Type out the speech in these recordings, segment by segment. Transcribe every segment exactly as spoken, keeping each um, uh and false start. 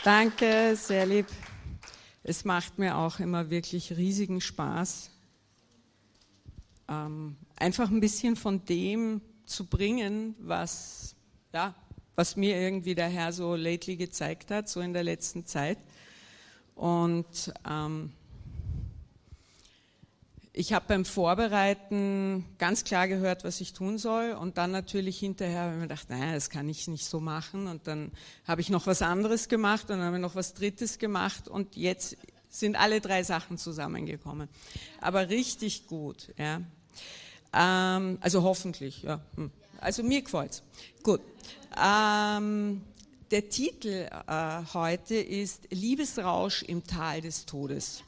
Danke, sehr lieb. Es macht mir auch immer wirklich riesigen Spaß, ähm, einfach ein bisschen von dem zu bringen, was, ja, was mir irgendwie der Herr so lately gezeigt hat, so in der letzten Zeit. Und ähm, ich habe beim Vorbereiten ganz klar gehört, was ich tun soll, und dann natürlich hinterher habe ich mir gedacht, naja, das kann ich nicht so machen, und dann habe ich noch was anderes gemacht und dann habe ich noch was Drittes gemacht und jetzt sind alle drei Sachen zusammengekommen. Aber richtig gut, ja. Ähm, also hoffentlich, ja. Also mir gefällt's. Gut. Ähm, der Titel äh, heute ist Liebesrausch im Tal des Todes.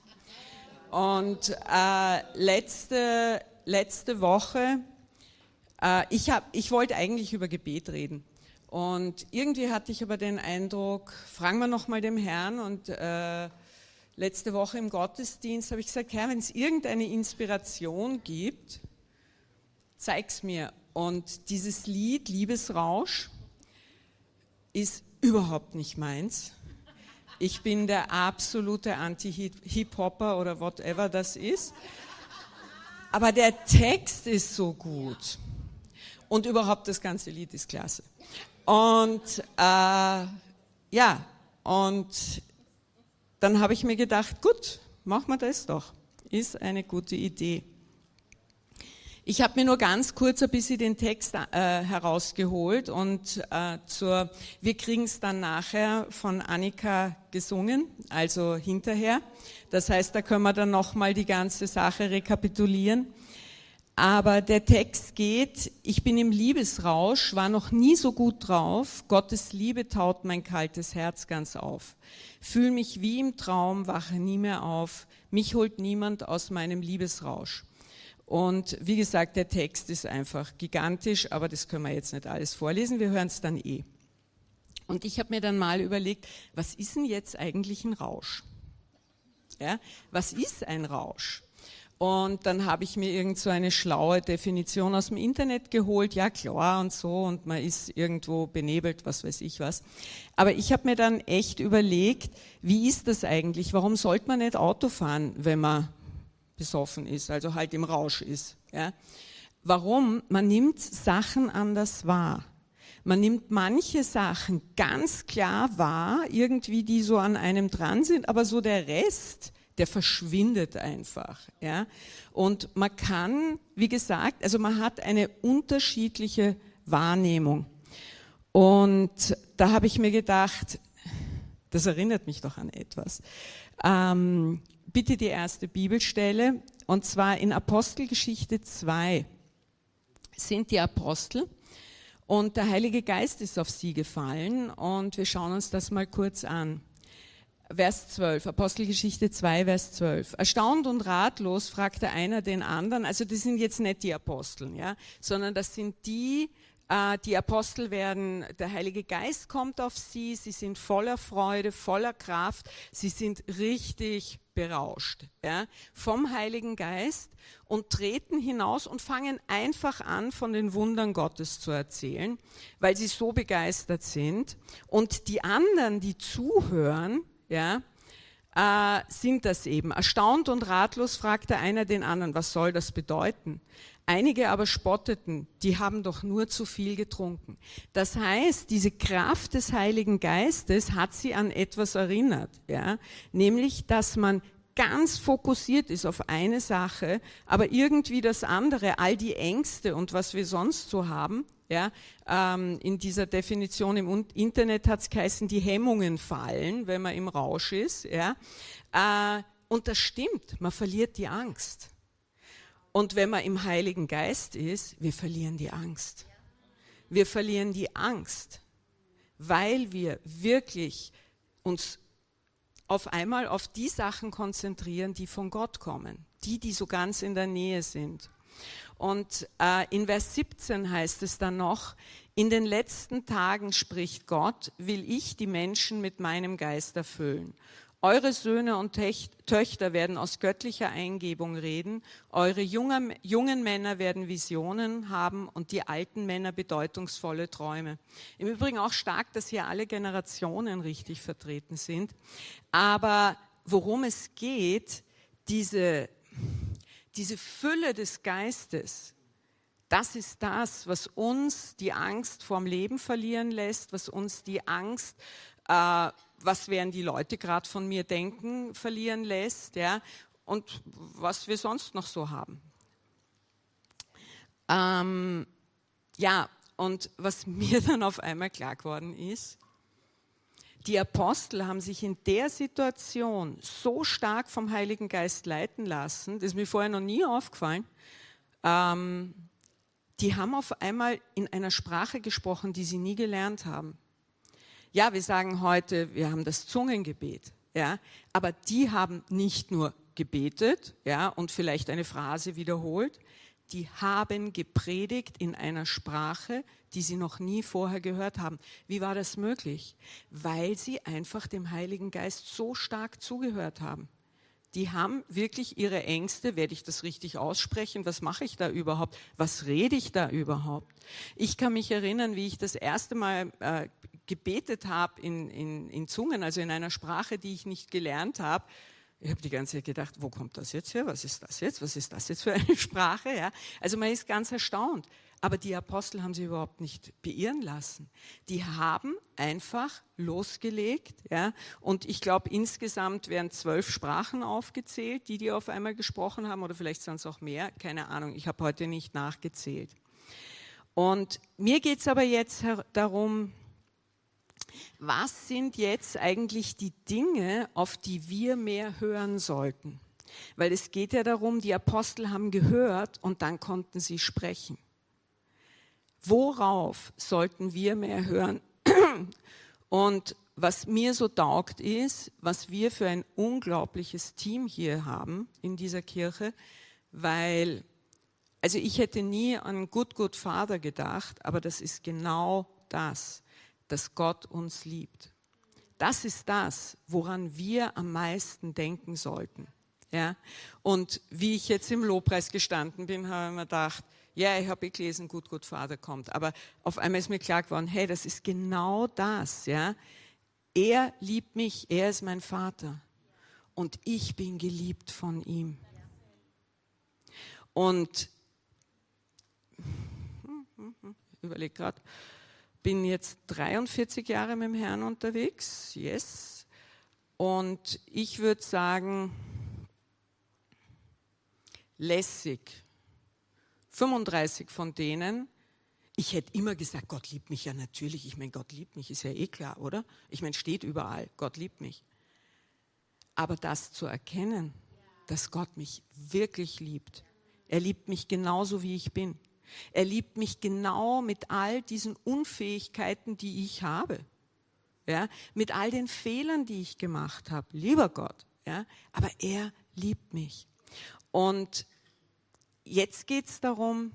Und äh, letzte, letzte Woche, äh, ich, hab, ich wollte eigentlich über Gebet reden. Und irgendwie hatte ich aber den Eindruck, fragen wir nochmal dem Herrn. Und äh, letzte Woche im Gottesdienst habe ich gesagt, Herr, wenn es irgendeine Inspiration gibt, zeig's mir. Und dieses Lied, Liebesrausch, ist überhaupt nicht meins. Ich bin der absolute Anti-Hip-Hopper oder whatever das ist. Aber der Text ist so gut. Und überhaupt das ganze Lied ist klasse. Und äh, ja, und dann habe ich mir gedacht, gut, machen wir das doch. Ist eine gute Idee. Ich habe mir nur ganz kurz ein bisschen den Text äh, herausgeholt und äh, zur, wir kriegen es dann nachher von Annika gesungen, also hinterher. Das heißt, da können wir dann nochmal die ganze Sache rekapitulieren. Aber der Text geht, ich bin im Liebesrausch, war noch nie so gut drauf, Gottes Liebe taut mein kaltes Herz ganz auf. Fühl mich wie im Traum, wache nie mehr auf, mich holt niemand aus meinem Liebesrausch. Und wie gesagt, der Text ist einfach gigantisch, aber das können wir jetzt nicht alles vorlesen, wir hören es dann eh. Und ich habe mir dann mal überlegt, was ist denn jetzt eigentlich ein Rausch? Ja, was ist ein Rausch? Und dann habe ich mir irgend so eine schlaue Definition aus dem Internet geholt, ja klar und so, und man ist irgendwo benebelt, was weiß ich was. Aber ich habe mir dann echt überlegt, wie ist das eigentlich? Warum sollte man nicht Auto fahren, wenn man besoffen ist, also halt im Rausch ist. Ja. Warum? Man nimmt Sachen anders wahr. Man nimmt manche Sachen ganz klar wahr, irgendwie die so an einem dran sind, aber so der Rest, der verschwindet einfach. Ja. Und man kann, wie gesagt, also man hat eine unterschiedliche Wahrnehmung. Und da habe ich mir gedacht, das erinnert mich doch an etwas. Ähm, Bitte die erste Bibelstelle, und zwar in Apostelgeschichte zwei sind die Apostel und der Heilige Geist ist auf sie gefallen und wir schauen uns das mal kurz an. Vers zwölf, Apostelgeschichte zwei, Vers zwölf. Erstaunt und ratlos fragte einer den anderen, also das sind jetzt nicht die Aposteln, ja, sondern das sind die, die Apostel werden, der Heilige Geist kommt auf sie, sie sind voller Freude, voller Kraft, sie sind richtig berauscht, ja, vom Heiligen Geist und treten hinaus und fangen einfach an, von den Wundern Gottes zu erzählen, weil sie so begeistert sind. Und die anderen, die zuhören, ja, äh, sind das eben. Erstaunt und ratlos fragte einer den anderen, was soll das bedeuten? Einige aber spotteten, die haben doch nur zu viel getrunken. Das heißt, diese Kraft des Heiligen Geistes hat sie an etwas erinnert, ja? Nämlich, dass man ganz fokussiert ist auf eine Sache, aber irgendwie das andere, all die Ängste und was wir sonst so haben, ja, ähm, in dieser Definition im Internet hat es geheißen, die Hemmungen fallen, wenn man im Rausch ist, ja? Äh, und das stimmt, man verliert die Angst. Und wenn man im Heiligen Geist ist, wir verlieren die Angst. Wir verlieren die Angst, weil wir wirklich uns auf einmal auf die Sachen konzentrieren, die von Gott kommen, die, die so ganz in der Nähe sind. Und äh, in Vers siebzehn heißt es dann noch, in den letzten Tagen, spricht Gott, will ich die Menschen mit meinem Geist erfüllen. Eure Söhne und Töchter werden aus göttlicher Eingebung reden, eure jungen, jungen Männer werden Visionen haben und die alten Männer bedeutungsvolle Träume. Im Übrigen auch stark, dass hier alle Generationen richtig vertreten sind. Aber worum es geht, diese, diese Fülle des Geistes, das ist das, was uns die Angst vorm Leben verlieren lässt, was uns die Angst, äh, was werden die Leute gerade von mir denken, verlieren lässt, ja, und was wir sonst noch so haben. Ähm, ja, und was mir dann auf einmal klar geworden ist, die Apostel haben sich in der Situation so stark vom Heiligen Geist leiten lassen, das ist mir vorher noch nie aufgefallen, ähm, die haben auf einmal in einer Sprache gesprochen, die sie nie gelernt haben. Ja, wir sagen heute, wir haben das Zungengebet, ja, aber die haben nicht nur gebetet, ja, und vielleicht eine Phrase wiederholt, die haben gepredigt in einer Sprache, die sie noch nie vorher gehört haben. Wie war das möglich? Weil sie einfach dem Heiligen Geist so stark zugehört haben. Die haben wirklich ihre Ängste, werde ich das richtig aussprechen, was mache ich da überhaupt, was rede ich da überhaupt? Ich kann mich erinnern, wie ich das erste Mal äh, gebetet habe in, in, in Zungen, also in einer Sprache, die ich nicht gelernt habe. Ich habe die ganze Zeit gedacht, wo kommt das jetzt her, was ist das jetzt, was ist das jetzt für eine Sprache? Ja? Also man ist ganz erstaunt. Aber die Apostel haben sich überhaupt nicht beirren lassen. Die haben einfach losgelegt. Ja? Und ich glaube, insgesamt werden zwölf Sprachen aufgezählt, die die auf einmal gesprochen haben. Oder vielleicht sind es auch mehr, keine Ahnung. Ich habe heute nicht nachgezählt. Und mir geht es aber jetzt darum, was sind jetzt eigentlich die Dinge, auf die wir mehr hören sollten? Weil es geht ja darum, die Apostel haben gehört und dann konnten sie sprechen. Worauf sollten wir mehr hören? Und was mir so taugt ist, was wir für ein unglaubliches Team hier haben in dieser Kirche, weil, also ich hätte nie an Good, Good Father gedacht, aber das ist genau das, dass Gott uns liebt. Das ist das, woran wir am meisten denken sollten. Ja? Und wie ich jetzt im Lobpreis gestanden bin, habe ich mir gedacht, ja, ich habe eh gelesen, Good, Good Father kommt. Aber auf einmal ist mir klar geworden, hey, das ist genau das. Ja? Er liebt mich, er ist mein Vater. Und ich bin geliebt von ihm. Und ich überlege gerade, bin jetzt dreiundvierzig Jahre mit dem Herrn unterwegs, yes. Und ich würde sagen, lässig. fünfunddreißig von denen, ich hätte immer gesagt, Gott liebt mich ja natürlich. Ich meine, Gott liebt mich, ist ja eh klar, oder? Ich meine, steht überall, Gott liebt mich. Aber das zu erkennen, dass Gott mich wirklich liebt, er liebt mich genauso, wie ich bin. Er liebt mich genau mit all diesen Unfähigkeiten, die ich habe. Ja, mit all den Fehlern, die ich gemacht habe. Lieber Gott. Ja, aber er liebt mich. Und jetzt geht es darum,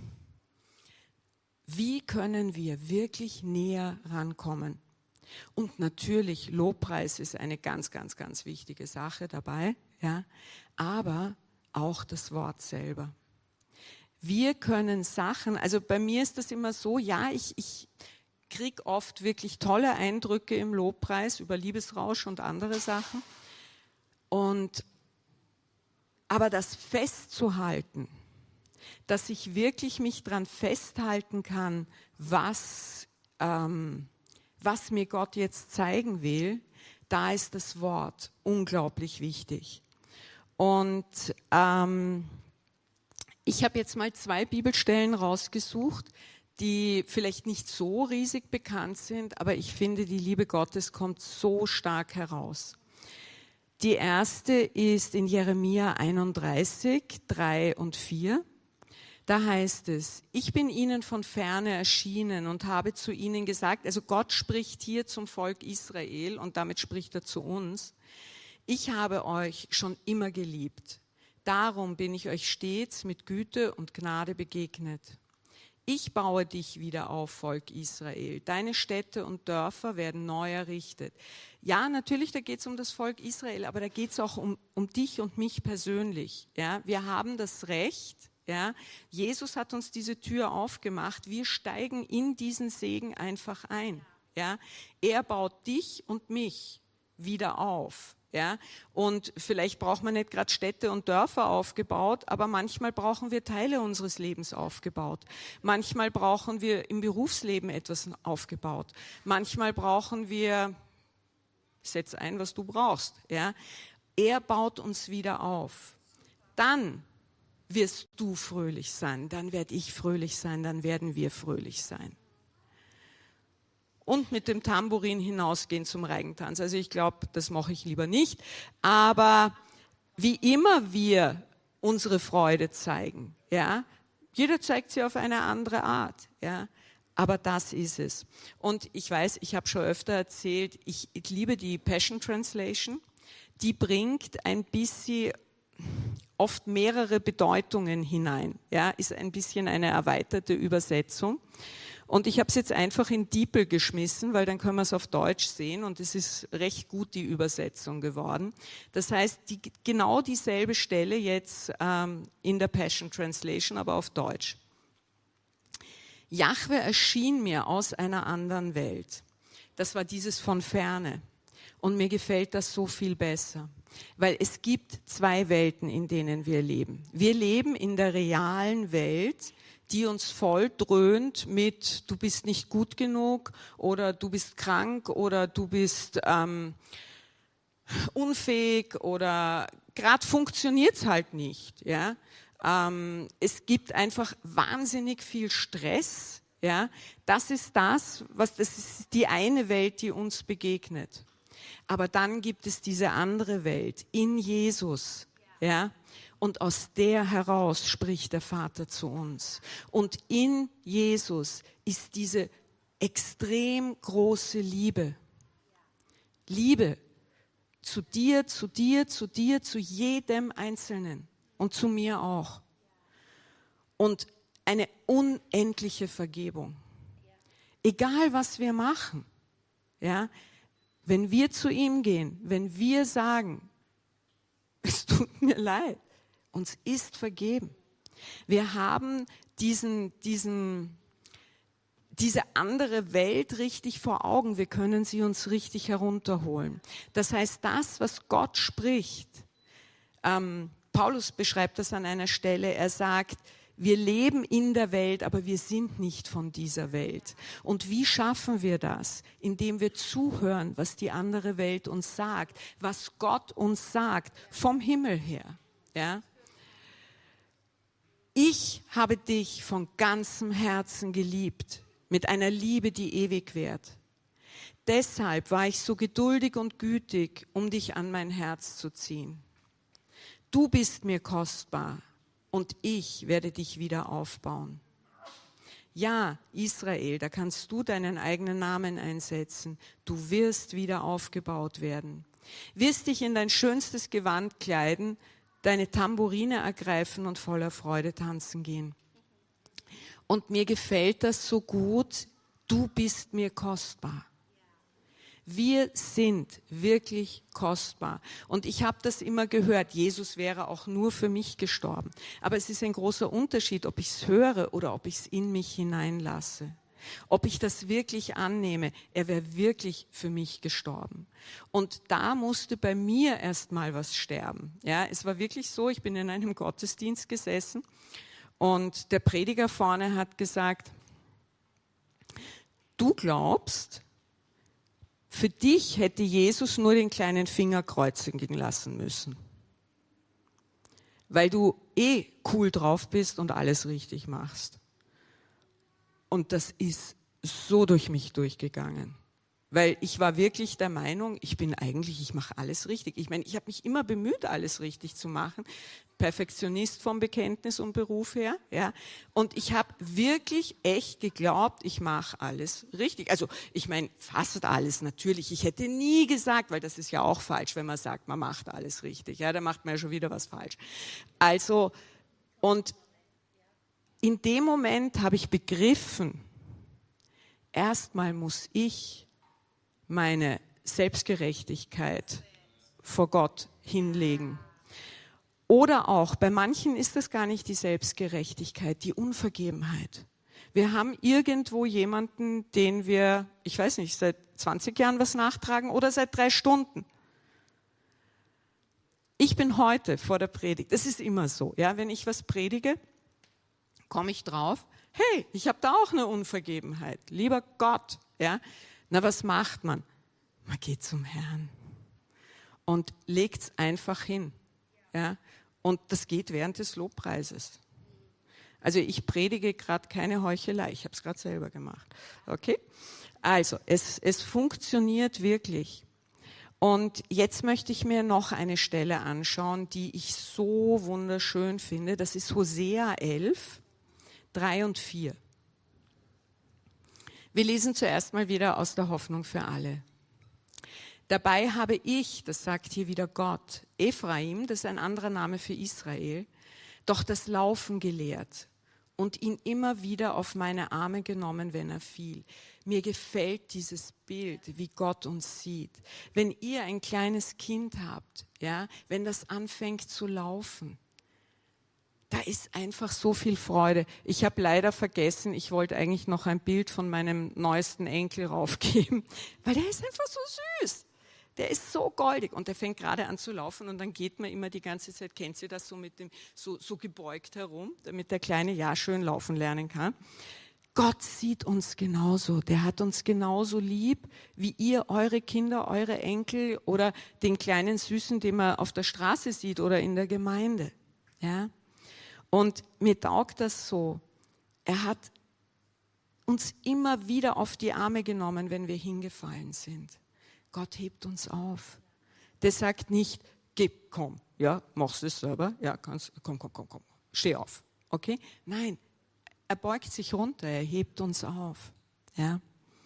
wie können wir wirklich näher rankommen? Und natürlich, Lobpreis ist eine ganz, ganz, ganz wichtige Sache dabei. Ja, aber auch das Wort selber. Wir können Sachen, also bei mir ist das immer so, ja, ich, ich kriege oft wirklich tolle Eindrücke im Lobpreis über Liebesrausch und andere Sachen. Und, aber das festzuhalten, dass ich wirklich mich dran festhalten kann, was, ähm, was mir Gott jetzt zeigen will, da ist das Wort unglaublich wichtig. Und ähm, ich habe jetzt mal zwei Bibelstellen rausgesucht, die vielleicht nicht so riesig bekannt sind, aber ich finde, die Liebe Gottes kommt so stark heraus. Die erste ist in Jeremia einunddreißig, drei und vier. Da heißt es, ich bin ihnen von ferne erschienen und habe zu ihnen gesagt, also Gott spricht hier zum Volk Israel und damit spricht er zu uns, ich habe euch schon immer geliebt. Darum bin ich euch stets mit Güte und Gnade begegnet. Ich baue dich wieder auf, Volk Israel. Deine Städte und Dörfer werden neu errichtet. Ja, natürlich, da geht es um das Volk Israel, aber da geht es auch um, um dich und mich persönlich. Ja, wir haben das Recht, ja, Jesus hat uns diese Tür aufgemacht, wir steigen in diesen Segen einfach ein. Ja, er baut dich und mich wieder auf. Ja, und vielleicht braucht man nicht gerade Städte und Dörfer aufgebaut, aber manchmal brauchen wir Teile unseres Lebens aufgebaut. Manchmal brauchen wir im Berufsleben etwas aufgebaut. Manchmal brauchen wir, setz ein, was du brauchst. Ja, er baut uns wieder auf. Dann wirst du fröhlich sein, dann werde ich fröhlich sein, dann werden wir fröhlich sein. Und mit dem Tambourin hinausgehen zum Reigentanz. Also ich glaube, das mache ich lieber nicht. Aber wie immer wir unsere Freude zeigen, ja, jeder zeigt sie auf eine andere Art, ja, aber das ist es. Und ich weiß, ich habe schon öfter erzählt, ich, ich liebe die Passion Translation. Die bringt ein bisschen, oft mehrere Bedeutungen hinein, ja, ist ein bisschen eine erweiterte Übersetzung. Und ich habe es jetzt einfach in DeepL geschmissen, weil dann können wir es auf Deutsch sehen und es ist recht gut die Übersetzung geworden. Das heißt, die, genau dieselbe Stelle jetzt ähm, in der Passion Translation, aber auf Deutsch. Jahwe erschien mir aus einer anderen Welt. Das war dieses von Ferne. Und mir gefällt das so viel besser, weil es gibt zwei Welten, in denen wir leben. Wir leben in der realen Welt, die uns voll dröhnt mit, du bist nicht gut genug oder du bist krank oder du bist ähm, unfähig oder gerade funktioniert es halt nicht. Ja? Ähm, es gibt einfach wahnsinnig viel Stress. Ja? Das ist das, was das ist die eine Welt, die uns begegnet. Aber dann gibt es diese andere Welt in Jesus. Ja? Und aus der heraus spricht der Vater zu uns. Und in Jesus ist diese extrem große Liebe. Liebe zu dir, zu dir, zu dir, zu jedem Einzelnen und zu mir auch. Und eine unendliche Vergebung. Egal, was wir machen, ja, wenn wir zu ihm gehen, wenn wir sagen, es tut mir leid, uns ist vergeben. Wir haben diesen, diesen, diese andere Welt richtig vor Augen. Wir können sie uns richtig herunterholen. Das heißt, das, was Gott spricht, ähm, Paulus beschreibt das an einer Stelle, er sagt, wir leben in der Welt, aber wir sind nicht von dieser Welt. Und wie schaffen wir das? Indem wir zuhören, was die andere Welt uns sagt, was Gott uns sagt, vom Himmel her. Ja? Ich habe dich von ganzem Herzen geliebt, mit einer Liebe, die ewig währt. Deshalb war ich so geduldig und gütig, um dich an mein Herz zu ziehen. Du bist mir kostbar und ich werde dich wieder aufbauen. Ja, Israel, da kannst du deinen eigenen Namen einsetzen. Du wirst wieder aufgebaut werden. Wirst dich in dein schönstes Gewand kleiden, deine Tambourine ergreifen und voller Freude tanzen gehen. Und mir gefällt das so gut, du bist mir kostbar. Wir sind wirklich kostbar. Und ich habe das immer gehört, Jesus wäre auch nur für mich gestorben. Aber es ist ein großer Unterschied, ob ich es höre oder ob ich es in mich hineinlasse. Ob ich das wirklich annehme, er wäre wirklich für mich gestorben. Und da musste bei mir erst mal was sterben. Ja, es war wirklich so, ich bin in einem Gottesdienst gesessen und der Prediger vorne hat gesagt, du glaubst, für dich hätte Jesus nur den kleinen Finger kreuzigen lassen müssen, weil du eh cool drauf bist und alles richtig machst. Und das ist so durch mich durchgegangen, weil ich war wirklich der Meinung, ich bin eigentlich, ich mache alles richtig. Ich meine, ich habe mich immer bemüht, alles richtig zu machen. Perfektionist vom Bekenntnis und Beruf her, ja. Und ich habe wirklich echt geglaubt, ich mache alles richtig. Also ich meine, fast alles natürlich. Ich hätte nie gesagt, weil das ist ja auch falsch, wenn man sagt, man macht alles richtig. Ja, da macht man ja schon wieder was falsch. Also, und in dem Moment habe ich begriffen, erstmal muss ich meine Selbstgerechtigkeit vor Gott hinlegen. Oder auch, bei manchen ist das gar nicht die Selbstgerechtigkeit, die Unvergebenheit. Wir haben irgendwo jemanden, den wir, ich weiß nicht, seit zwanzig Jahren was nachtragen oder seit drei Stunden. Ich bin heute vor der Predigt, das ist immer so, ja, wenn ich was predige, komme ich drauf, hey, ich habe da auch eine Unvergebenheit, lieber Gott, ja. Na, was macht man? Man geht zum Herrn und legt es einfach hin, ja. Und das geht während des Lobpreises. Also ich predige gerade keine Heuchelei, ich habe es gerade selber gemacht. Okay? Also es, es funktioniert wirklich. Und jetzt möchte ich mir noch eine Stelle anschauen, die ich so wunderschön finde. Das ist Hosea elf, drei und vier. Wir lesen zuerst mal wieder aus der Hoffnung für alle. Dabei habe ich, das sagt hier wieder Gott, Ephraim, das ist ein anderer Name für Israel, doch das Laufen gelehrt und ihn immer wieder auf meine Arme genommen, wenn er fiel. Mir gefällt dieses Bild, wie Gott uns sieht. Wenn ihr ein kleines Kind habt, ja, wenn das anfängt zu laufen, da ist einfach so viel Freude. Ich habe leider vergessen, ich wollte eigentlich noch ein Bild von meinem neuesten Enkel raufgeben, weil der ist einfach so süß. Der ist so goldig und der fängt gerade an zu laufen und dann geht man immer die ganze Zeit, kennt ihr das, so mit dem so, so gebeugt herum, damit der Kleine ja schön laufen lernen kann. Gott sieht uns genauso, der hat uns genauso lieb, wie ihr eure Kinder, eure Enkel oder den kleinen Süßen, den man auf der Straße sieht oder in der Gemeinde. Ja? Und mir taugt das so, er hat uns immer wieder auf die Arme genommen, wenn wir hingefallen sind. Gott hebt uns auf. Der sagt nicht, geh, komm, ja, machst es selber, ja, kannst, komm, komm, komm, komm, steh auf, okay? Nein, er beugt sich runter, er hebt uns auf, ja.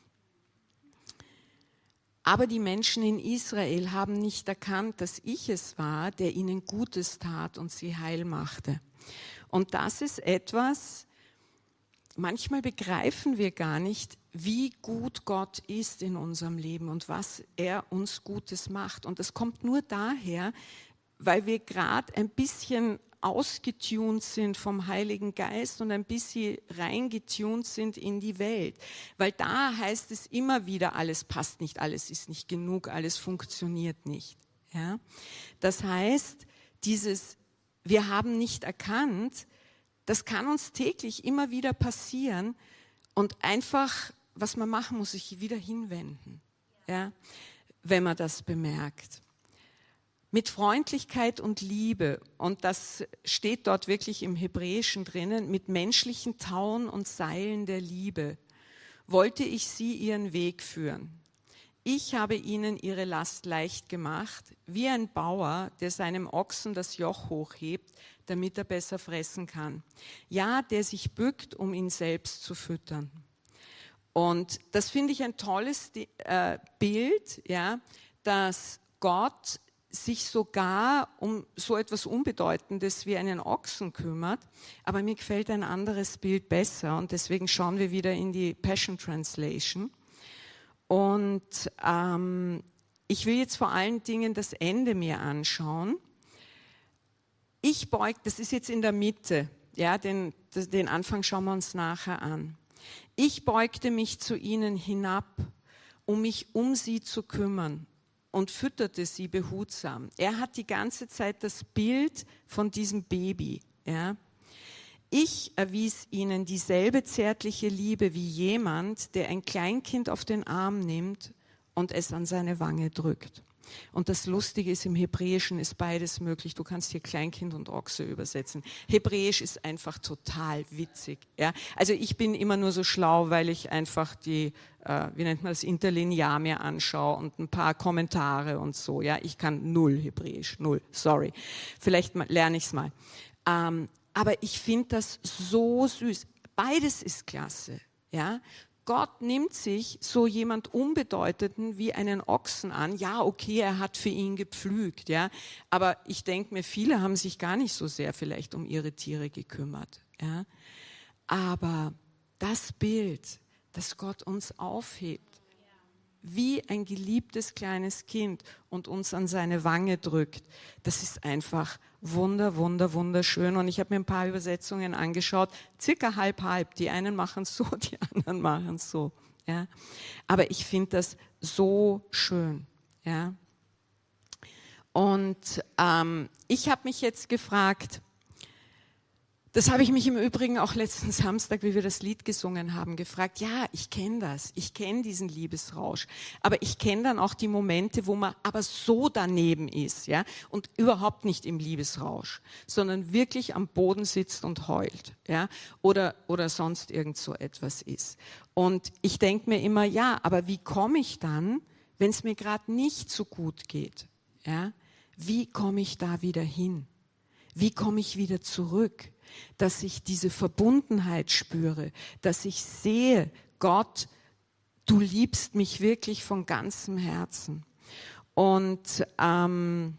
Aber die Menschen in Israel haben nicht erkannt, dass ich es war, der ihnen Gutes tat und sie heil machte. Und das ist etwas, manchmal begreifen wir gar nicht, wie gut Gott ist in unserem Leben und was er uns Gutes macht. Und das kommt nur daher, weil wir gerade ein bisschen ausgetunt sind vom Heiligen Geist und ein bisschen reingetunt sind in die Welt. Weil da heißt es immer wieder, alles passt nicht, alles ist nicht genug, alles funktioniert nicht. Ja? Das heißt, dieses, wir haben nicht erkannt, das kann uns täglich immer wieder passieren und einfach, was man machen muss, sich wieder hinwenden, ja, wenn man das bemerkt. Mit Freundlichkeit und Liebe, und das steht dort wirklich im Hebräischen drinnen, mit menschlichen Tauen und Seilen der Liebe, wollte ich sie ihren Weg führen. Ich habe ihnen ihre Last leicht gemacht, wie ein Bauer, der seinem Ochsen das Joch hochhebt, damit er besser fressen kann. Ja, der sich bückt, um ihn selbst zu füttern. Und das finde ich ein tolles äh, Bild, ja, dass Gott sich sogar um so etwas Unbedeutendes wie einen Ochsen kümmert. Aber mir gefällt ein anderes Bild besser und deswegen schauen wir wieder in die Passion Translation. Und ähm, ich will jetzt vor allen Dingen das Ende mir anschauen. Ich beug, das ist jetzt in der Mitte, ja, den, den Anfang schauen wir uns nachher an. Ich beugte mich zu ihnen hinab, um mich um sie zu kümmern und fütterte sie behutsam. Er hat die ganze Zeit das Bild von diesem Baby, ja. Ich erwies ihnen dieselbe zärtliche Liebe wie jemand, der ein Kleinkind auf den Arm nimmt und es an seine Wange drückt. Und das Lustige ist, im Hebräischen ist beides möglich. Du kannst hier Kleinkind und Ochse übersetzen. Hebräisch ist einfach total witzig. Ja? Also ich bin immer nur so schlau, weil ich einfach die, äh, wie nennt man das, Interlinear mir anschaue und ein paar Kommentare und so. Ja, ich kann null Hebräisch, null, sorry. Vielleicht mal, lerne ich es mal. Ähm, aber ich finde das so süß. Beides ist klasse. Ja? Gott nimmt sich so jemand Unbedeutenden wie einen Ochsen an. Ja, okay, er hat für ihn gepflügt, ja. Aber ich denke mir, viele haben sich gar nicht so sehr vielleicht um ihre Tiere gekümmert, ja. Aber das Bild, das Gott uns aufhebt, wie ein geliebtes kleines Kind und uns an seine Wange drückt, das ist einfach wunder, wunder, wunderschön. Und ich habe mir ein paar Übersetzungen angeschaut, circa halb, halb. Die einen machen es so, die anderen machen es so. Ja. Aber ich finde das so schön. Ja. Und ähm, ich habe mich jetzt gefragt, das habe ich mich im Übrigen auch letzten Samstag, wie wir das Lied gesungen haben, gefragt. Ja, ich kenne das, ich kenne diesen Liebesrausch, aber ich kenne dann auch die Momente, wo man aber so daneben ist, ja, und überhaupt nicht im Liebesrausch, sondern wirklich am Boden sitzt und heult, ja, oder oder sonst irgend so etwas ist. Und ich denke mir immer, ja, aber wie komme ich dann, wenn es mir gerade nicht so gut geht, ja? Wie komme ich da wieder hin? Wie komme ich wieder zurück? Dass ich diese Verbundenheit spüre, dass ich sehe, Gott, du liebst mich wirklich von ganzem Herzen. Und ähm,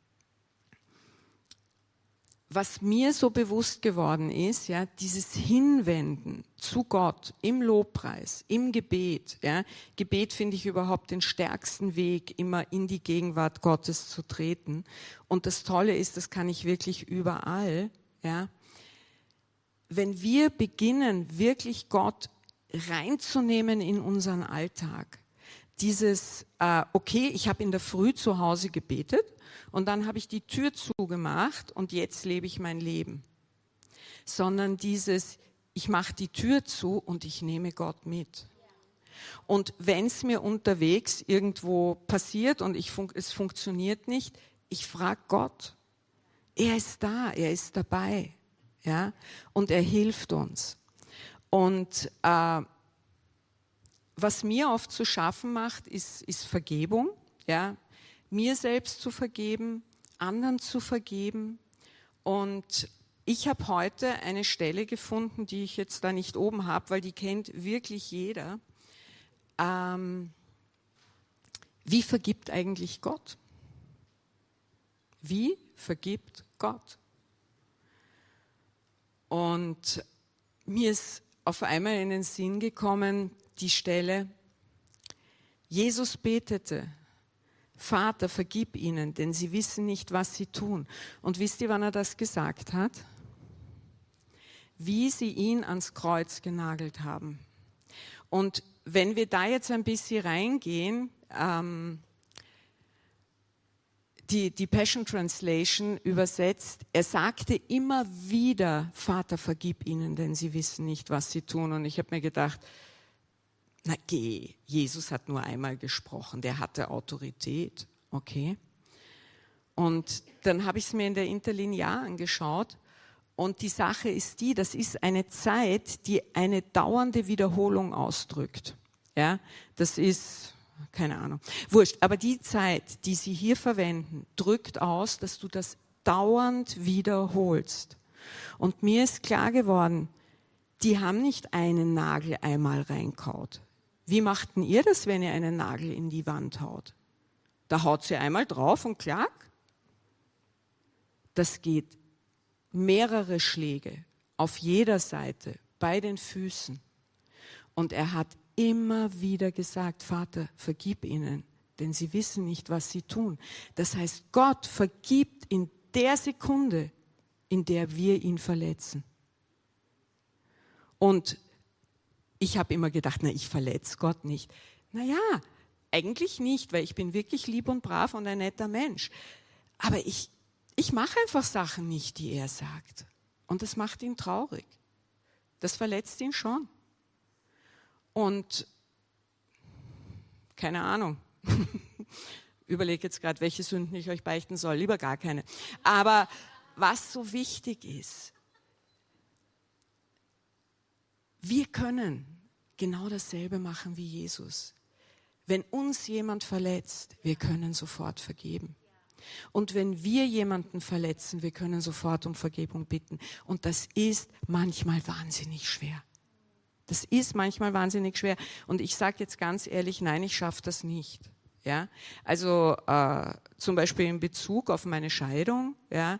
was mir so bewusst geworden ist, ja, dieses Hinwenden zu Gott im Lobpreis, im Gebet. Ja, Gebet finde ich überhaupt den stärksten Weg, immer in die Gegenwart Gottes zu treten. Und das Tolle ist, das kann ich wirklich überall, ja. Wenn wir beginnen, wirklich Gott reinzunehmen in unseren Alltag, dieses, äh, okay, ich habe in der Früh zu Hause gebetet und dann habe ich die Tür zugemacht und jetzt lebe ich mein Leben. Sondern dieses, ich mache die Tür zu und ich nehme Gott mit. Und wenn es mir unterwegs irgendwo passiert und ich fun- es funktioniert nicht, ich frage Gott. Er ist da, er ist dabei. Ja, und er hilft uns. Und äh, was mir oft zu schaffen macht, ist, ist Vergebung. Ja, mir selbst zu vergeben, anderen zu vergeben. Und ich habe heute eine Stelle gefunden, die ich jetzt da nicht oben habe, weil die kennt wirklich jeder. Ähm, wie vergibt eigentlich Gott? Wie vergibt Gott? Und mir ist auf einmal in den Sinn gekommen, die Stelle, Jesus betete, Vater, vergib ihnen, denn sie wissen nicht, was sie tun. Und wisst ihr, wann er das gesagt hat? Wie sie ihn ans Kreuz genagelt haben. Und wenn wir da jetzt ein bisschen reingehen, ähm, Die, die Passion Translation übersetzt, er sagte immer wieder, Vater, vergib ihnen, denn sie wissen nicht, was sie tun. Und ich habe mir gedacht, na geh, Jesus hat nur einmal gesprochen, der hatte Autorität, okay. Und dann habe ich es mir in der Interlinear angeschaut und die Sache ist die, das ist eine Zeit, die eine dauernde Wiederholung ausdrückt. Ja, das ist... Keine Ahnung. Wurscht. Aber die Zeit, die Sie hier verwenden, drückt aus, dass du das dauernd wiederholst. Und mir ist klar geworden, die haben nicht einen Nagel einmal reinkaut. Wie machten ihr das, wenn ihr einen Nagel in die Wand haut? Da haut sie einmal drauf und klack. Das geht mehrere Schläge auf jeder Seite, bei den Füßen. Und er hat immer wieder gesagt, Vater, vergib ihnen, denn sie wissen nicht, was sie tun. Das heißt, Gott vergibt in der Sekunde, in der wir ihn verletzen. Und ich habe immer gedacht, na, ich verletze Gott nicht. Naja, eigentlich nicht, weil ich bin wirklich lieb und brav und ein netter Mensch. Aber ich, ich mache einfach Sachen nicht, die er sagt. Und das macht ihn traurig. Das verletzt ihn schon. Und keine Ahnung, überlege jetzt gerade, welche Sünden ich euch beichten soll, lieber gar keine. Aber was so wichtig ist, wir können genau dasselbe machen wie Jesus. Wenn uns jemand verletzt, wir können sofort vergeben. Und wenn wir jemanden verletzen, wir können sofort um Vergebung bitten. Und das ist manchmal wahnsinnig schwer. Das ist manchmal wahnsinnig schwer. Und ich sage jetzt ganz ehrlich, nein, ich schaffe das nicht. Ja? Also äh, zum Beispiel in Bezug auf meine Scheidung, ja,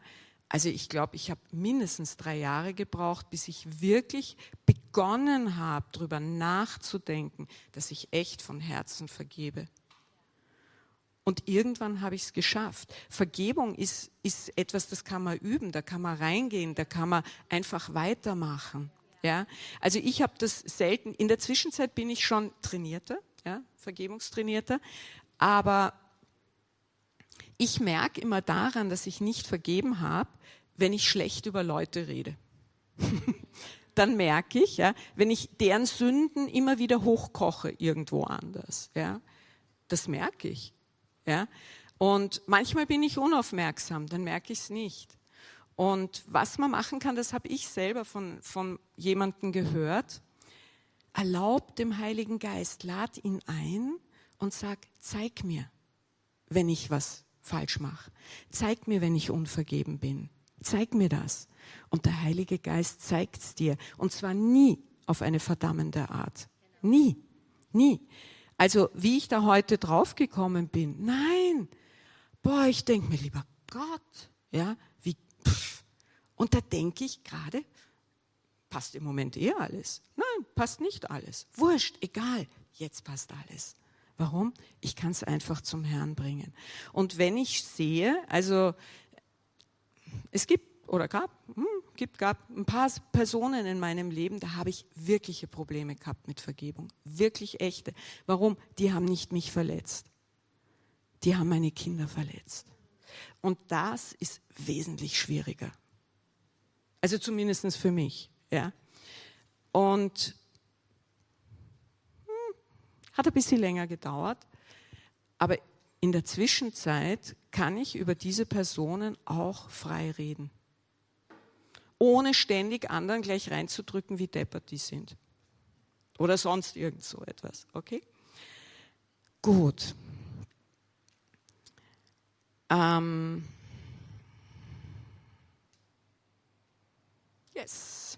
Also ich glaube, ich habe mindestens drei Jahre gebraucht, bis ich wirklich begonnen habe, darüber nachzudenken, dass ich echt von Herzen vergebe. Und irgendwann habe ich es geschafft. Vergebung ist, ist etwas, das kann man üben, da kann man reingehen, da kann man einfach weitermachen. Ja? Also ich habe das selten, in der Zwischenzeit bin ich schon trainierter, ja, vergebungstrainierter, aber ich merke immer daran, dass ich nicht vergeben habe, wenn ich schlecht über Leute rede. Dann merke ich, ja, wenn ich deren Sünden immer wieder hochkoche irgendwo anders. Ja, das merke ich. Ja, und manchmal bin ich unaufmerksam, dann merke ich es nicht. Und was man machen kann, das habe ich selber von, von jemandem gehört, erlaub dem Heiligen Geist, lad ihn ein und sag, zeig mir, wenn ich was falsch mache. Zeig mir, wenn ich unvergeben bin. Zeig mir das. Und der Heilige Geist zeigt es dir. Und zwar nie auf eine verdammende Art. Nie. Nie. Also wie ich da heute draufgekommen bin, nein, boah, ich denke mir, lieber Gott, ja, wie, pff. Und da denke ich gerade, passt im Moment eh alles. Nein, passt nicht alles. Wurscht, egal, jetzt passt alles. Warum? Ich kann es einfach zum Herrn bringen. Und wenn ich sehe, also es gibt oder gab, hm, gibt, gab ein paar Personen in meinem Leben, da habe ich wirkliche Probleme gehabt mit Vergebung. Wirklich echte. Warum? Die haben nicht mich verletzt. Die haben meine Kinder verletzt. Und das ist wesentlich schwieriger. Also zumindest für mich. Ja. Und hm, hat ein bisschen länger gedauert. Aber in der Zwischenzeit kann ich über diese Personen auch frei reden. Ohne ständig anderen gleich reinzudrücken, wie deppert die sind. Oder sonst irgend so etwas. Okay? Gut. Ähm. Yes.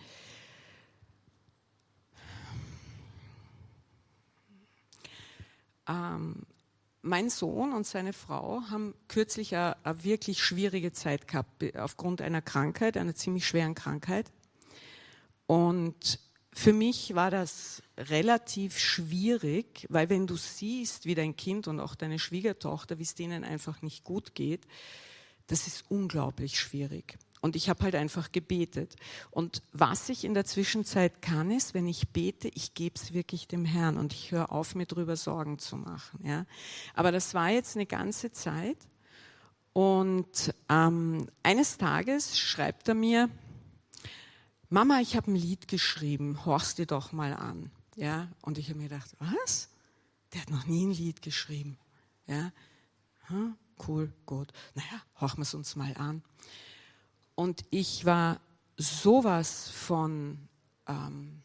Ähm. Mein Sohn und seine Frau haben kürzlich eine, eine wirklich schwierige Zeit gehabt, aufgrund einer Krankheit, einer ziemlich schweren Krankheit. Und für mich war das relativ schwierig, weil wenn du siehst, wie dein Kind und auch deine Schwiegertochter, wie es denen einfach nicht gut geht, das ist unglaublich schwierig. Und ich habe halt einfach gebetet. Und was ich in der Zwischenzeit kann, ist, wenn ich bete, ich gebe es wirklich dem Herrn und ich höre auf, mir drüber Sorgen zu machen. Ja. Aber das war jetzt eine ganze Zeit. Und ähm, eines Tages schreibt er mir, Mama, ich habe ein Lied geschrieben, horchst dir doch mal an. Ja. Und ich habe mir gedacht, was? Der hat noch nie ein Lied geschrieben. Ja. Hm, cool, gut. Naja, horchen wir es uns mal an. Und ich war sowas von, ähm,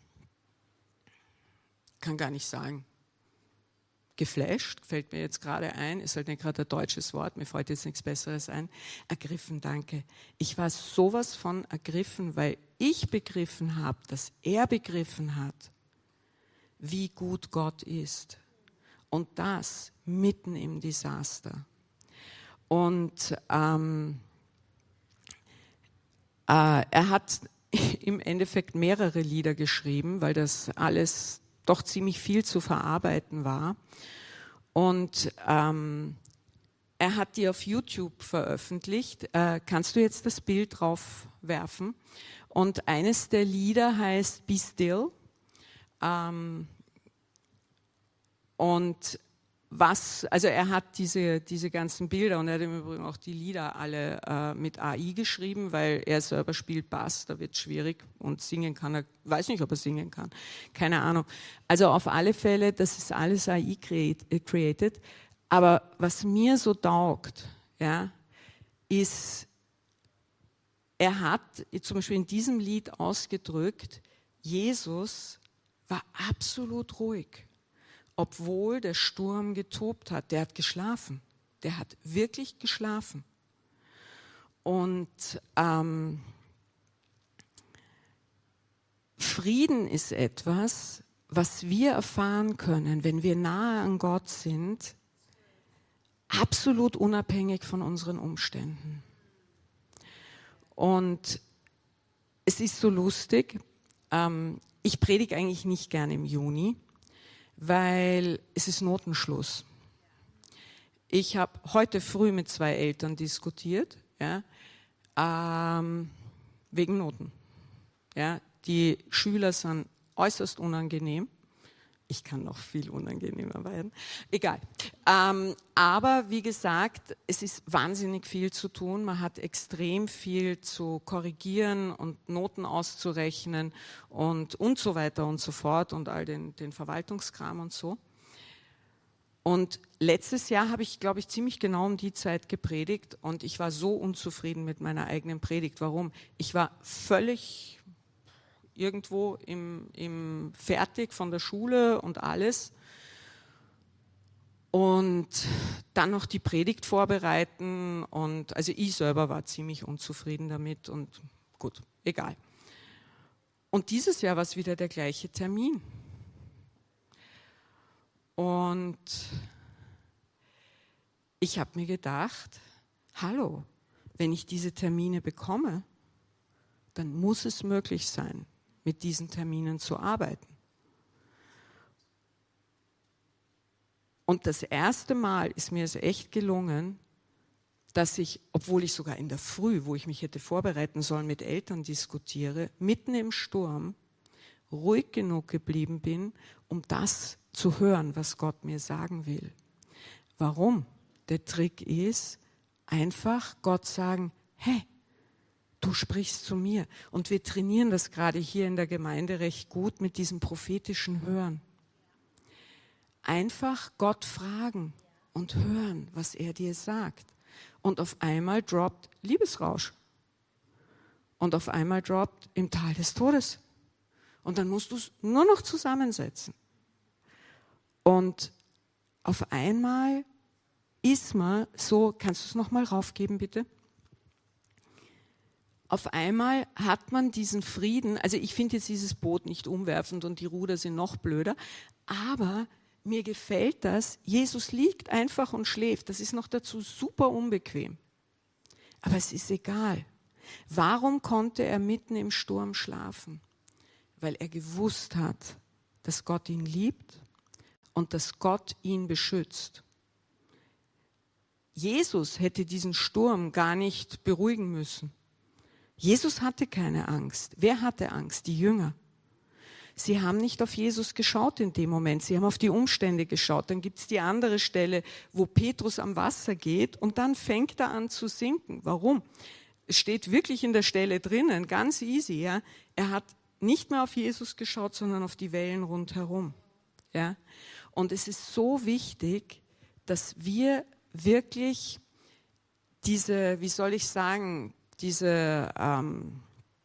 kann gar nicht sagen, geflasht, fällt mir jetzt gerade ein, ist halt nicht gerade ein deutsches Wort, mir fällt jetzt nichts Besseres ein, ergriffen, danke. Ich war sowas von ergriffen, weil ich begriffen habe, dass er begriffen hat, wie gut Gott ist. Und das mitten im Desaster. Und ähm, äh, er hat im Endeffekt mehrere Lieder geschrieben, weil das alles doch ziemlich viel zu verarbeiten war. Und ähm, er hat die auf YouTube veröffentlicht. Äh, kannst du jetzt das Bild drauf werfen? Und eines der Lieder heißt Be Still. Ähm, und was, also er hat diese, diese ganzen Bilder und er hat im Übrigen auch die Lieder alle äh, mit A I geschrieben, weil er selber spielt Bass, da wird es schwierig und singen kann er, weiß nicht, ob er singen kann, keine Ahnung. Also auf alle Fälle, das ist alles A I created, aber was mir so taugt, ja, ist, er hat zum Beispiel in diesem Lied ausgedrückt, Jesus war absolut ruhig. Obwohl der Sturm getobt hat, der hat geschlafen. Der hat wirklich geschlafen. Und ähm, Frieden ist etwas, was wir erfahren können, wenn wir nahe an Gott sind, absolut unabhängig von unseren Umständen. Und es ist so lustig, ähm, ich predige eigentlich nicht gerne im Juni, weil es ist Notenschluss. Ich habe heute früh mit zwei Eltern diskutiert, ja, ähm, wegen Noten. Ja, die Schüler sind äußerst unangenehm. Ich kann noch viel unangenehmer werden. Egal. Ähm, aber wie gesagt, es ist wahnsinnig viel zu tun. Man hat extrem viel zu korrigieren und Noten auszurechnen und, und so weiter und so fort und all den, den Verwaltungskram und so. Und letztes Jahr habe ich, glaube ich, ziemlich genau um die Zeit gepredigt und ich war so unzufrieden mit meiner eigenen Predigt. Warum? Ich war völlig irgendwo im, im fertig von der Schule und alles. Und dann noch die Predigt vorbereiten und also ich selber war ziemlich unzufrieden damit und gut, egal. Und dieses Jahr war es wieder der gleiche Termin. Und ich habe mir gedacht, hallo, wenn ich diese Termine bekomme, dann muss es möglich sein, mit diesen Terminen zu arbeiten. Und das erste Mal ist mir es echt gelungen, dass ich, obwohl ich sogar in der Früh, wo ich mich hätte vorbereiten sollen, mit Eltern diskutiere, mitten im Sturm ruhig genug geblieben bin, um das zu hören, was Gott mir sagen will. Warum? Der Trick ist, einfach Gott sagen, hey, du sprichst zu mir. Und wir trainieren das gerade hier in der Gemeinde recht gut mit diesem prophetischen Hören. Einfach Gott fragen und hören, was er dir sagt. Und auf einmal droppt Liebesrausch. Und auf einmal droppt im Tal des Todes. Und dann musst du es nur noch zusammensetzen. Und auf einmal ist man so, kannst du es nochmal raufgeben, bitte? Auf einmal hat man diesen Frieden, also ich finde jetzt dieses Boot nicht umwerfend und die Ruder sind noch blöder, aber mir gefällt das, Jesus liegt einfach und schläft, das ist noch dazu super unbequem. Aber es ist egal. Warum konnte er mitten im Sturm schlafen? Weil er gewusst hat, dass Gott ihn liebt und dass Gott ihn beschützt. Jesus hätte diesen Sturm gar nicht beruhigen müssen. Jesus hatte keine Angst. Wer hatte Angst? Die Jünger. Sie haben nicht auf Jesus geschaut in dem Moment, sie haben auf die Umstände geschaut. Dann gibt es die andere Stelle, wo Petrus am Wasser geht und dann fängt er an zu sinken. Warum? Es steht wirklich in der Stelle drinnen, ganz easy. Ja? Er hat nicht mehr auf Jesus geschaut, sondern auf die Wellen rundherum. Ja? Und es ist so wichtig, dass wir wirklich diese, wie soll ich sagen, diese, ähm,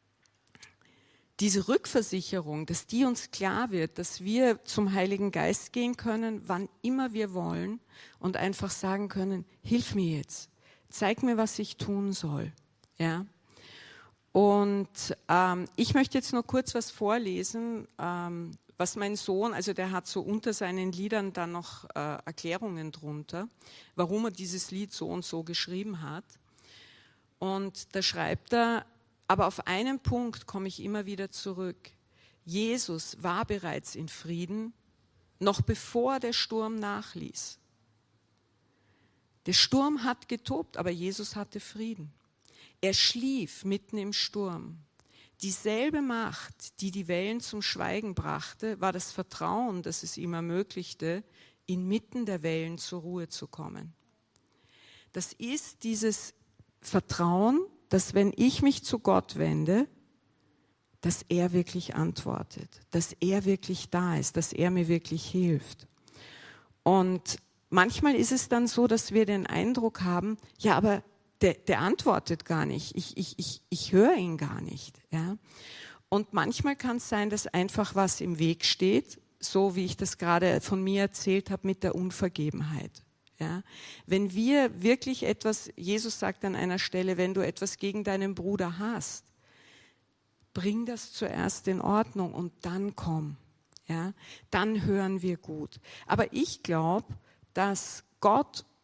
diese Rückversicherung, dass die uns klar wird, dass wir zum Heiligen Geist gehen können, wann immer wir wollen und einfach sagen können, hilf mir jetzt, zeig mir, was ich tun soll. Ja? Und ähm, ich möchte jetzt nur kurz was vorlesen, ähm, was mein Sohn, also der hat so unter seinen Liedern dann noch äh, Erklärungen drunter, warum er dieses Lied so und so geschrieben hat. Und da schreibt er, aber auf einen Punkt komme ich immer wieder zurück. Jesus war bereits in Frieden, noch bevor der Sturm nachließ. Der Sturm hat getobt, aber Jesus hatte Frieden. Er schlief mitten im Sturm. Dieselbe Macht, die die Wellen zum Schweigen brachte, war das Vertrauen, das es ihm ermöglichte, inmitten der Wellen zur Ruhe zu kommen. Das ist dieses Vertrauen, dass wenn ich mich zu Gott wende, dass er wirklich antwortet, dass er wirklich da ist, dass er mir wirklich hilft. Und manchmal ist es dann so, dass wir den Eindruck haben, ja, aber der, der antwortet gar nicht, ich, ich, ich, ich höre ihn gar nicht. Ja? Und manchmal kann es sein, dass einfach was im Weg steht, so wie ich das gerade von mir erzählt habe mit der Unvergebenheit. Ja? Wenn wir wirklich etwas, Jesus sagt an einer Stelle, wenn du etwas gegen deinen Bruder hast, bring das zuerst in Ordnung und dann komm. Ja? Dann hören wir gut. Aber ich glaube, dass Gott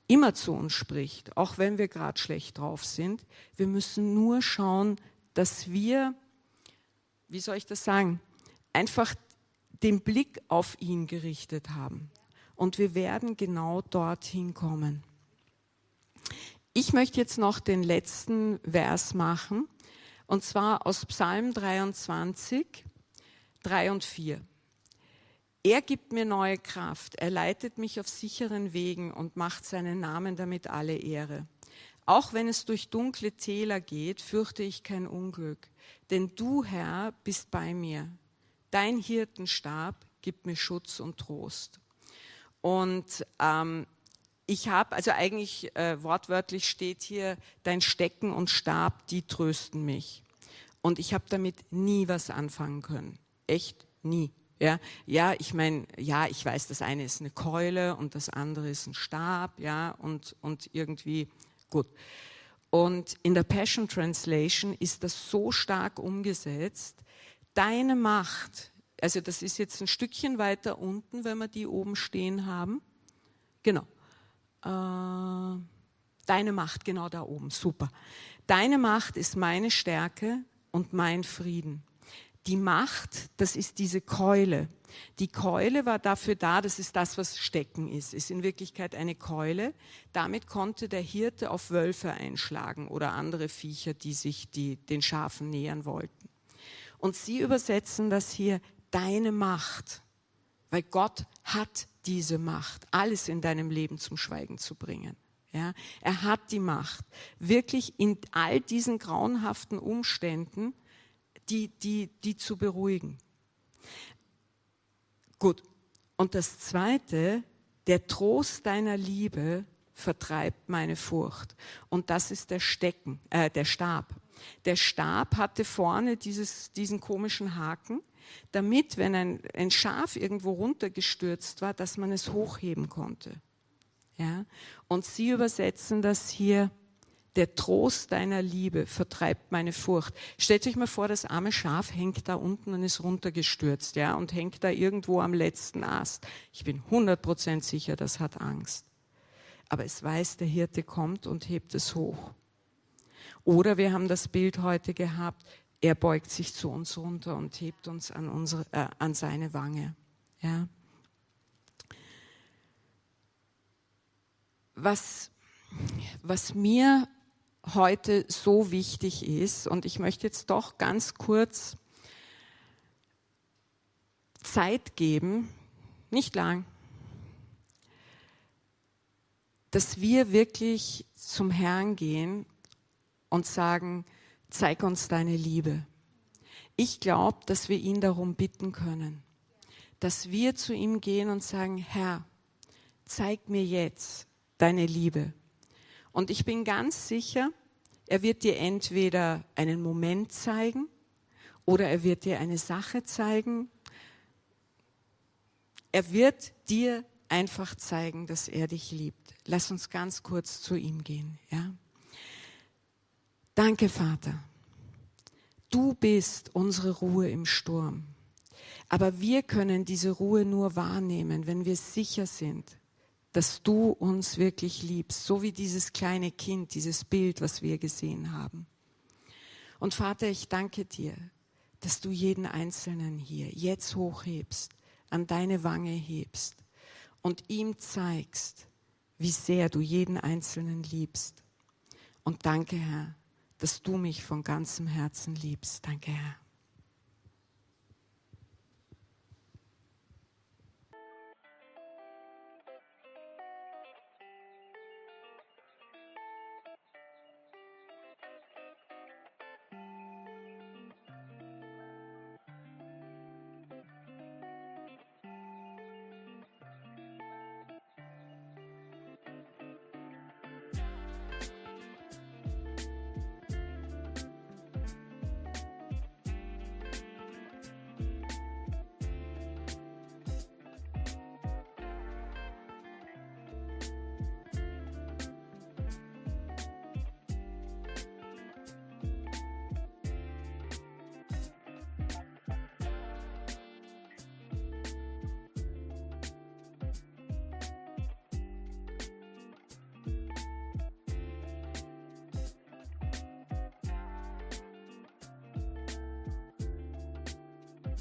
immer zu uns spricht, auch wenn wir gerade schlecht drauf sind. Wir müssen nur schauen, dass wir, wie soll ich das sagen, einfach den Blick auf ihn gerichtet haben. Und wir werden genau dorthin kommen. Ich möchte jetzt noch den letzten Vers machen, und zwar aus Psalm dreiundzwanzig, drei und vier. Er gibt mir neue Kraft, er leitet mich auf sicheren Wegen und macht seinen Namen damit alle Ehre. Auch wenn es durch dunkle Täler geht, fürchte ich kein Unglück, denn du, Herr, bist bei mir. Dein Hirtenstab gibt mir Schutz und Trost. Und ähm, ich habe, also eigentlich äh, wortwörtlich steht hier, dein Stecken und Stab, die trösten mich. Und ich habe damit nie was anfangen können. Echt nie. Ja, ja, ich meine, ja, ich weiß, das eine ist eine Keule und das andere ist ein Stab, ja, und, und irgendwie gut. Und in der Passion Translation ist das so stark umgesetzt, deine Macht, also das ist jetzt ein Stückchen weiter unten, wenn wir die oben stehen haben, genau, äh, deine Macht, genau da oben, super. Deine Macht ist meine Stärke und mein Frieden. Die Macht, das ist diese Keule. Die Keule war dafür da, das ist das, was Stecken ist, ist in Wirklichkeit eine Keule. Damit konnte der Hirte auf Wölfe einschlagen oder andere Viecher, die sich die, den Schafen nähern wollten. Und sie übersetzen das hier, deine Macht, weil Gott hat diese Macht, alles in deinem Leben zum Schweigen zu bringen. Ja, er hat die Macht, wirklich in all diesen grauenhaften Umständen Die, die, die zu beruhigen. Gut. Und das Zweite, der Trost deiner Liebe vertreibt meine Furcht. Und das ist der Stecken, äh, der Stab. Der Stab hatte vorne dieses, diesen komischen Haken, damit, wenn ein, ein Schaf irgendwo runtergestürzt war, dass man es hochheben konnte. Ja? Und sie übersetzen das hier, der Trost deiner Liebe vertreibt meine Furcht. Stellt euch mal vor, das arme Schaf hängt da unten und ist runtergestürzt, ja, und hängt da irgendwo am letzten Ast. Ich bin hundert Prozent sicher, das hat Angst. Aber es weiß, der Hirte kommt und hebt es hoch. Oder wir haben das Bild heute gehabt, er beugt sich zu uns runter und hebt uns an, unsere, äh, an seine Wange. Ja. Was, was mir heute so wichtig ist, und ich möchte jetzt doch ganz kurz Zeit geben, nicht lang, dass wir wirklich zum Herrn gehen und sagen, zeig uns deine Liebe. Ich glaube, dass wir ihn darum bitten können, dass wir zu ihm gehen und sagen, Herr, zeig mir jetzt deine Liebe. Und ich bin ganz sicher, er wird dir entweder einen Moment zeigen oder er wird dir eine Sache zeigen. Er wird dir einfach zeigen, dass er dich liebt. Lass uns ganz kurz zu ihm gehen. Ja? Danke, Vater. Du bist unsere Ruhe im Sturm. Aber wir können diese Ruhe nur wahrnehmen, wenn wir sicher sind, dass du uns wirklich liebst, so wie dieses kleine Kind, dieses Bild, was wir gesehen haben. Und Vater, ich danke dir, dass du jeden Einzelnen hier jetzt hochhebst, an deine Wange hebst und ihm zeigst, wie sehr du jeden Einzelnen liebst. Und danke, Herr, dass du mich von ganzem Herzen liebst. Danke, Herr.